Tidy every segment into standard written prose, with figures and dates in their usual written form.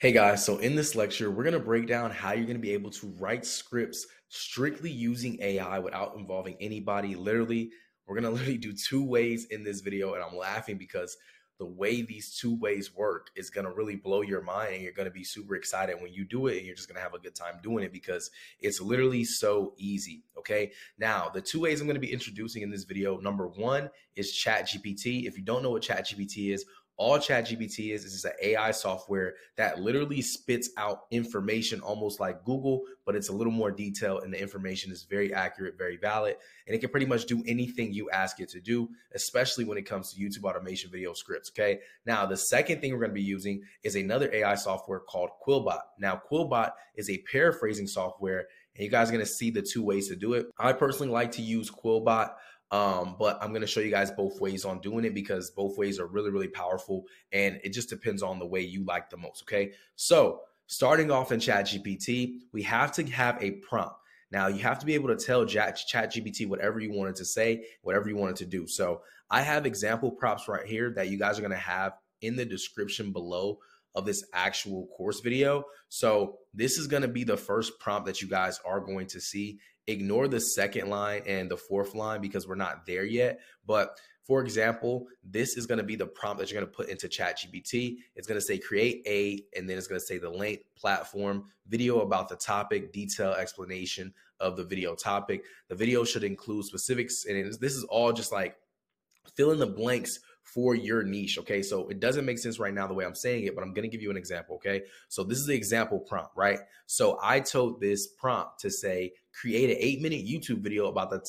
Hey guys, so in this lecture, we're going to break down how you're going to be able to write scripts strictly using AI without involving anybody. We're going to literally do two ways in this video, and I'm laughing because the way these two ways work is going to really blow your mind, and you're going to be super excited when you do it, and you're just going to have a good time doing it because it's literally so easy. Okay, now the two ways I'm going to be introducing in this video, number one is ChatGPT. If you don't know what ChatGPT is, all ChatGPT is just an AI software that literally spits out information almost like Google, but it's a little more detailed and the information is very accurate, very valid, and it can pretty much do anything you ask it to do, especially when it comes to YouTube automation video scripts. Okay. Now, the second thing we're going to be using is another AI software called Quillbot. Now, Quillbot is a paraphrasing software, and you guys are going to see the two ways to do it. I personally like to use Quillbot. But I'm going to show you guys both ways on doing it because both ways are really, really powerful. And it just depends on the way you like the most. Okay. So starting off in ChatGPT, we have to have a prompt. Now you have to be able to tell ChatGPT whatever you wanted to say, whatever you wanted to do. So I have example prompts right here that you guys are going to have in the description below of this actual course video. So this is going to be the first prompt that you guys are going to see. Ignore the second line and the fourth line because we're not there yet. But for example, this is going to be the prompt that you're going to put into ChatGPT. It's going to say create and then it's going to say the length, platform, video about the topic, detailed explanation of the video topic. The video should include specifics. And this is all just like fill in the blanks for your niche. Okay. So it doesn't make sense right now the way I'm saying it, but I'm going to give you an example. Okay. So this is the example prompt, right? So I told this prompt to say, create an 8-minute YouTube video about the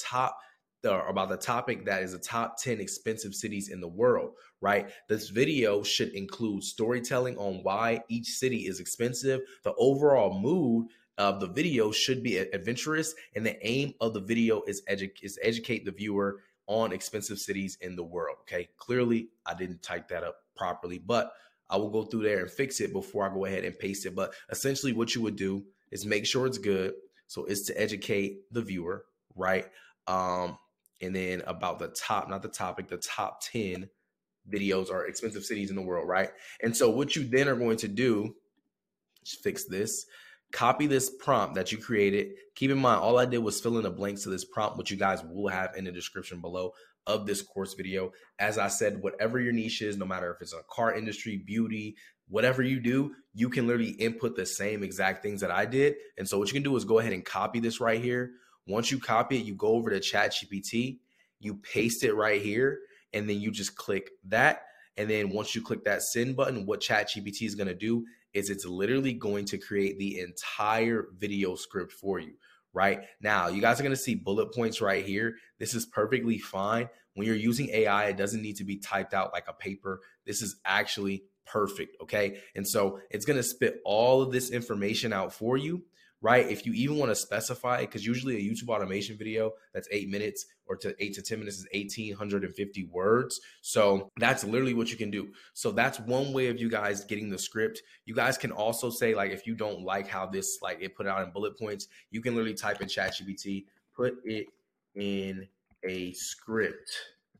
topic that is the top 10 expensive cities in the world, right? This video should include storytelling on why each city is expensive. The overall mood of the video should be adventurous, and the aim of the video is educate the viewer on expensive cities in the world. Okay. Clearly, I didn't type that up properly, but I will go through there and fix it before I go ahead and paste it. But essentially, what you would do is make sure it's good. So it's to educate the viewer, right? And then about the top, not the topic, the top 10 videos are expensive cities in the world, right? And so what you then are going to do, just fix this, copy this prompt that you created. Keep in mind, all I did was fill in the blanks to this prompt, which you guys will have in the description below of this course video. As I said, whatever your niche is, no matter if it's a car industry, beauty, whatever you do, you can literally input the same exact things that I did. And so what you can do is go ahead and copy this right here. Once you copy it, you go over to ChatGPT, you paste it right here, and then you just click that. And then once you click that send button, what ChatGPT is going to do is it's literally going to create the entire video script for you. Right now, you guys are going to see bullet points right here. This is perfectly fine. When you're using AI, it doesn't need to be typed out like a paper. This is actually perfect. Okay. And so it's going to spit all of this information out for you. Right. If you even want to specify it, because usually a YouTube automation video that's 8 minutes or to 8 to 10 minutes is 1,850 words. So that's literally what you can do. So that's one way of you guys getting the script. You guys can also say, like, if you don't like how this, like, it put out in bullet points, you can literally type in ChatGPT, put it in a script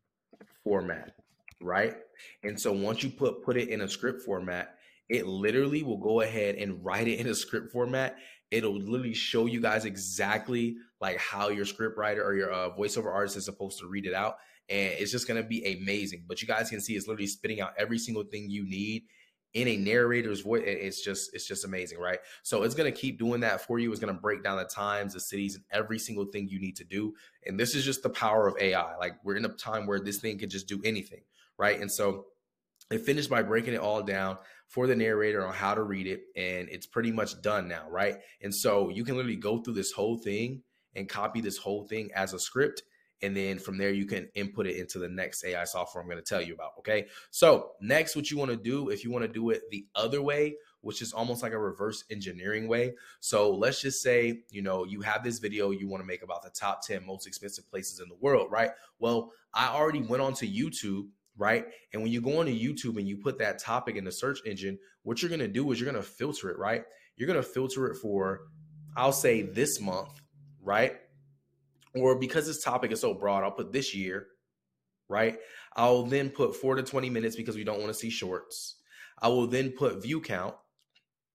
format. Right. And so once you put it in a script format, it literally will go ahead and write it in a script format. It'll literally show you guys exactly like how your script writer or your voiceover artist is supposed to read it out. And it's just going to be amazing. But you guys can see it's literally spitting out every single thing you need in a narrator's voice. It's just amazing, right? So it's going to keep doing that for you. It's going to break down the times, the cities, and every single thing you need to do. And this is just the power of AI. Like, we're in a time where this thing can just do anything, right? And so it finished by breaking it all down for the narrator on how to read it, and it's pretty much done now, right? And so you can literally go through this whole thing and copy this whole thing as a script, and then from there you can input it into the next AI software I'm going to tell you about. Okay, so next, what you want to do, if you want to do it the other way, which is almost like a reverse engineering way. So let's just say, you have this video you want to make about the top 10 most expensive places in the world, right? Well, I already went onto YouTube, right? And when you go onto YouTube and you put that topic in the search engine, what you're going to do is you're going to filter it, right? You're going to filter it for, I'll say, this month, right? Or because this topic is so broad, I'll put this year, right? I'll then put 4 to 20 minutes because we don't want to see shorts. I will then put view count,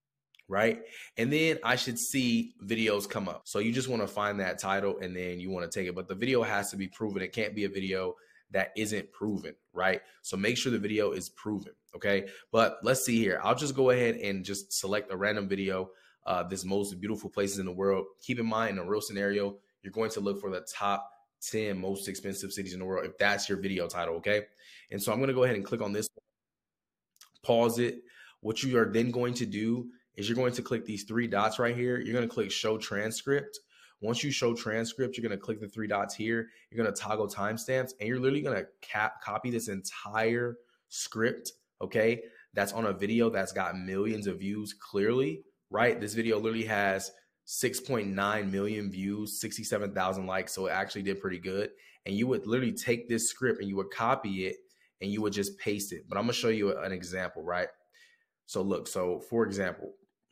right? And then I should see videos come up. So you just want to find that title and then you want to take it. But the video has to be proven. It can't be a video that isn't proven, right? So make sure the video is proven, okay? But let's see here. I'll just go ahead and just select a random video. This most beautiful places in the world. Keep in mind, in a real scenario, you're going to look for the top 10 most expensive cities in the world if that's your video title, okay? And so I'm going to go ahead and click on this, pause it. What you are then going to do is you're going to click these three dots right here. You're going to click show transcript. Once you show transcript, you're going to click the three dots here. You're going to toggle timestamps, and you're literally going to copy this entire script, okay? That's on a video that's got millions of views clearly, right? This video literally has 6.9 million views, 67,000 likes, so it actually did pretty good. And you would literally take this script and you would copy it and you would just paste it. But I'm going to show you an example, right? So look, so for example,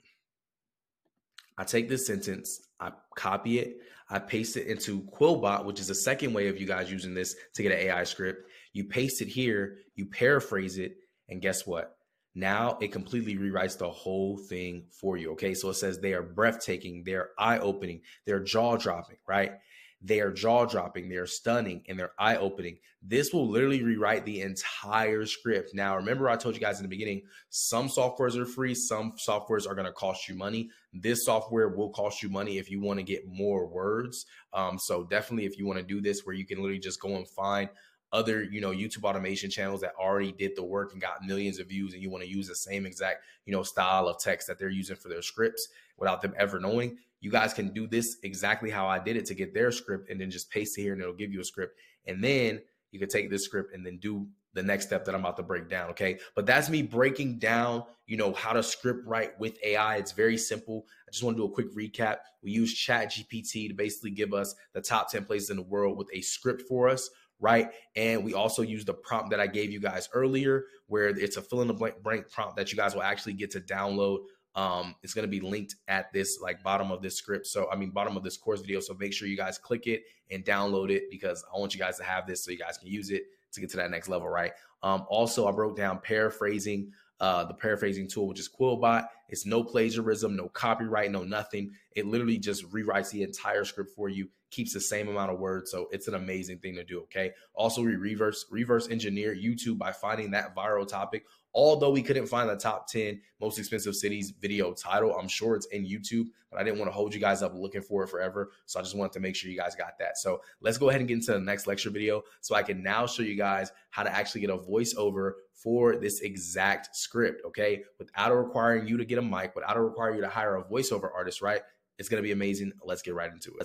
I take this sentence, I copy it, I paste it into Quillbot, which is the second way of you guys using this to get an AI script. You paste it here, you paraphrase it, and guess what? Now it completely rewrites the whole thing for you, okay? So it says they are breathtaking, they're eye-opening, they're jaw-dropping, right? They are jaw-dropping, they're stunning, and they're eye-opening. This will literally rewrite the entire script. Now, remember I told you guys in the beginning, some softwares are free, some softwares are gonna cost you money. This software will cost you money if you wanna get more words. So definitely if you wanna do this where you can literally just go and find other, YouTube automation channels that already did the work and got millions of views, and you want to use the same exact, style of text that they're using for their scripts without them ever knowing, you guys can do this exactly how I did it to get their script, and then just paste it here and it'll give you a script. And then you can take this script and then do the next step that I'm about to break down, okay? But that's me breaking down, how to script write with AI. It's very simple. I just want to do a quick recap. We use ChatGPT to basically give us the top 10 places in the world with a script for us, right? And we also use the prompt that I gave you guys earlier, where it's a fill in the blank prompt that you guys will actually get to download. It's going to be linked at this bottom of this script. So, bottom of this course video. So make sure you guys click it and download it, because I want you guys to have this so you guys can use it to get to that next level, right? Also, I broke down paraphrasing, the paraphrasing tool, which is Quillbot. It's no plagiarism, no copyright, no nothing. It literally just rewrites the entire script for you, keeps the same amount of words. So it's an amazing thing to do, okay? Also, we reverse engineer YouTube by finding that viral topic. Although we couldn't find the top 10 most expensive cities video title, I'm sure it's in YouTube, but I didn't want to hold you guys up looking for it forever. So I just wanted to make sure you guys got that. So let's go ahead and get into the next lecture video so I can now show you guys how to actually get a voiceover for this exact script, okay? Without requiring you to get a mic, without requiring you to hire a voiceover artist, right? It's going to be amazing. Let's get right into it.